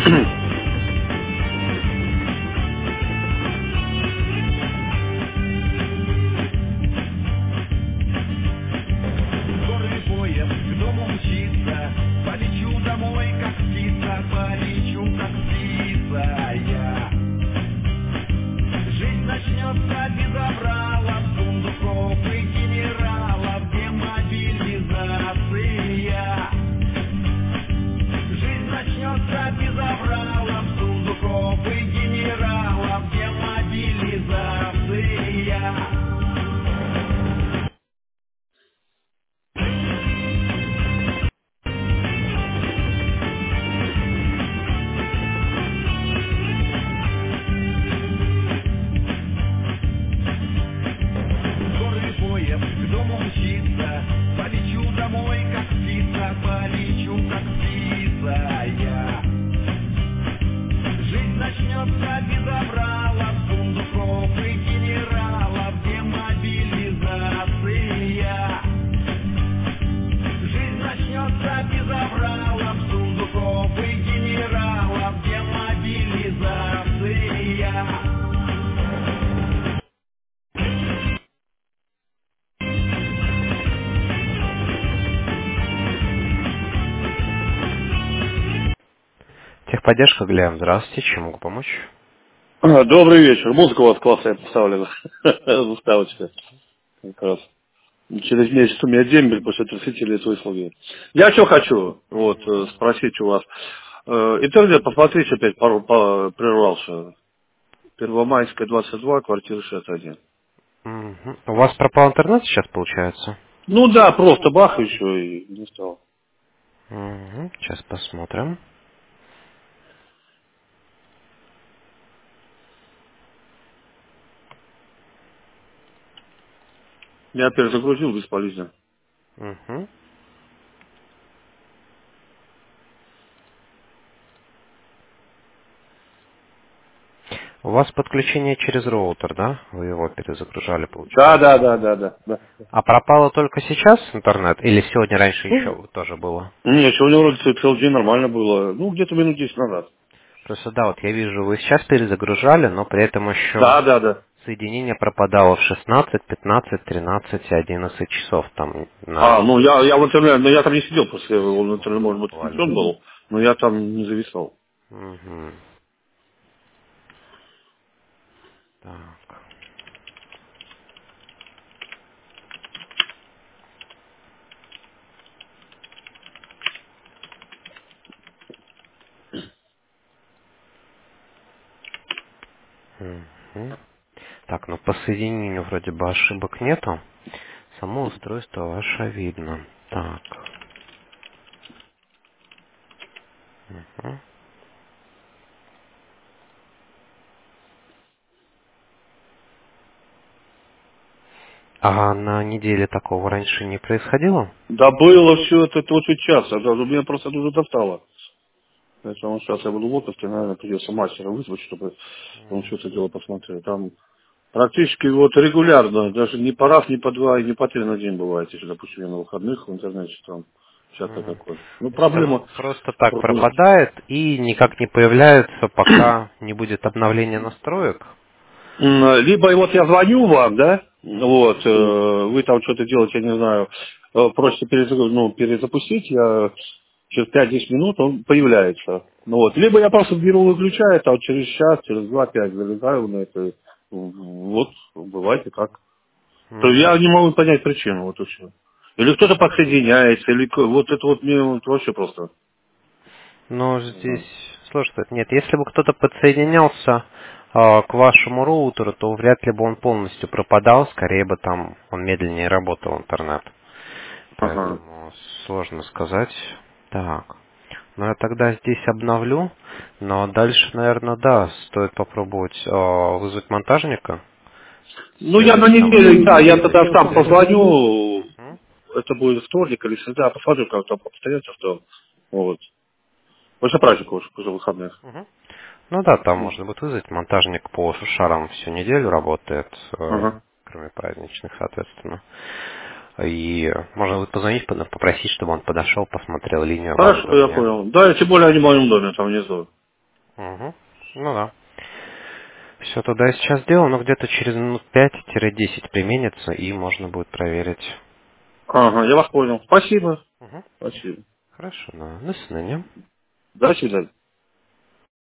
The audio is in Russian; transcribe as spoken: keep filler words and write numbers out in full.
Скорый поезд к дому мчится, полечу домой, как птица, полечу, как птица я. Жизнь начнется без авралов, сундуков и генералов, демобилизация. Жизнь начнется без авралов, сундуков и генералов, демобилизация. Скорый поезд к дому мчится, полечу домой, как птица, полечу, как птица я. Жизнь начнется без авралов, сундуков и генералов, демобилизация. Жизнь начнется без авралов, сундуков и генералов, демобилизация. Техподдержка, Глеб, здравствуйте, чем могу помочь? А, Добрый вечер. Музыка у вас классная поставлена. Заставочка. Как раз. Через месяц у меня дембель после тридцати лет выслуги. Я что хочу вот, э, спросить у вас. Э, Интернет, посмотрите, опять пару, по- прервался. Первомайская, двадцать два, квартира шестьдесят один. Мгм. У вас пропал интернет сейчас, получается? Ну да, просто бах еще и не стал. Мгм. Сейчас посмотрим. Я перезагрузил бесполезно. Мгм. У вас подключение через роутер, да? Вы его перезагружали, Да, получается. да, да, да, да. да. А пропало только сейчас интернет? Или сегодня раньше еще тоже было? Нет, сегодня вроде целый день нормально было. Ну, где-то минут десять назад. Просто да, вот я вижу, вы сейчас перезагружали, но при этом еще Да, да, да. соединение пропадало в шестнадцать, пятнадцать, тринадцать и одиннадцать часов там А, на ну я, я в интернете, но я там не сидел после, он в интернете, может быть, буквально. включен был, но я там не зависал. Мгм. Так. Мгм. Так, ну по соединению вроде бы ошибок нету. Само устройство ваше видно. Так. Мгм. А на неделе такого раньше не происходило? Да было все это, это вот сейчас, а даже меня просто это уже достало. Поэтому сейчас я буду в отпуске, наверное, придется мастера вызвать, чтобы он все это дело посмотрел. Там практически вот регулярно, даже не по раз, не по два, и не по три на день бывает, если, допустим, я на выходных в интернете там часто Мгм. такое. Ну, То есть оно проблема, просто так про- пропадает и никак не появляется, пока не будет обновления настроек? М, либо вот я звоню вам, да, вот, Мгм. э, вы там что-то делаете, я не знаю, э, просите переза- ну, перезапустить, я через пять-десять минут он появляется. Ну вот. Либо я просто беру, выключаю, там через час, через два-пять залезаю на это. Вот, бывает и как. То есть я Мгм. не могу понять причину, вот и все. Или кто-то подсоединяется, или к- вот это вот мне вот вообще просто. Но э, здесь сложно сказать. Нет, если бы кто-то подсоединялся а, к вашему роутеру, то вряд ли бы он полностью пропадал, скорее бы там он медленнее работал, интернет. Ага. Поэтому сложно сказать. Так. Ну, я тогда здесь обновлю, но дальше, наверное, да, стоит попробовать а, вызвать монтажника в Ну, я на следующем неделю, да, я выходные. тогда сам позвоню, Мгм. это будет вторник или среда, посмотрю, как там обстоятельства. Вот. После праздника уже, после выходных. Мгм. Ну да, там Ну, можно будет вызвать. Монтажник по шарам всю неделю работает, э, ага. кроме праздничных, соответственно. И можно будет позвонить, под- попросить, чтобы он подошел, посмотрел линию, Хорошо, я оборудование. понял. Да, и тем более они в моем доме, там внизу. Угу. Ну да. Все, тогда я сейчас сделаю, но где-то через минут пять-десять применится, и можно будет проверить. Ага, я вас понял. Спасибо. Угу. Спасибо. Хорошо, да. До свидания. До свидания.